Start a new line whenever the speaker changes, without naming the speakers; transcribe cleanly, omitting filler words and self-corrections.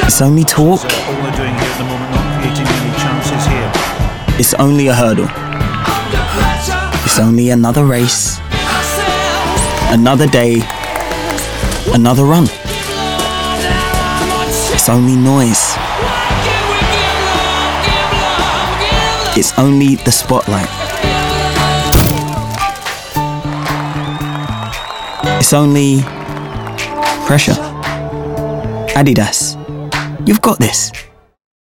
It's only talk.
So all they're doing here at the moment, not creating any chances here.
It's only a hurdle. It's only another race, another day, another run. It's only noise. It's only the spotlight. It's only pressure. Adidas, you've got this.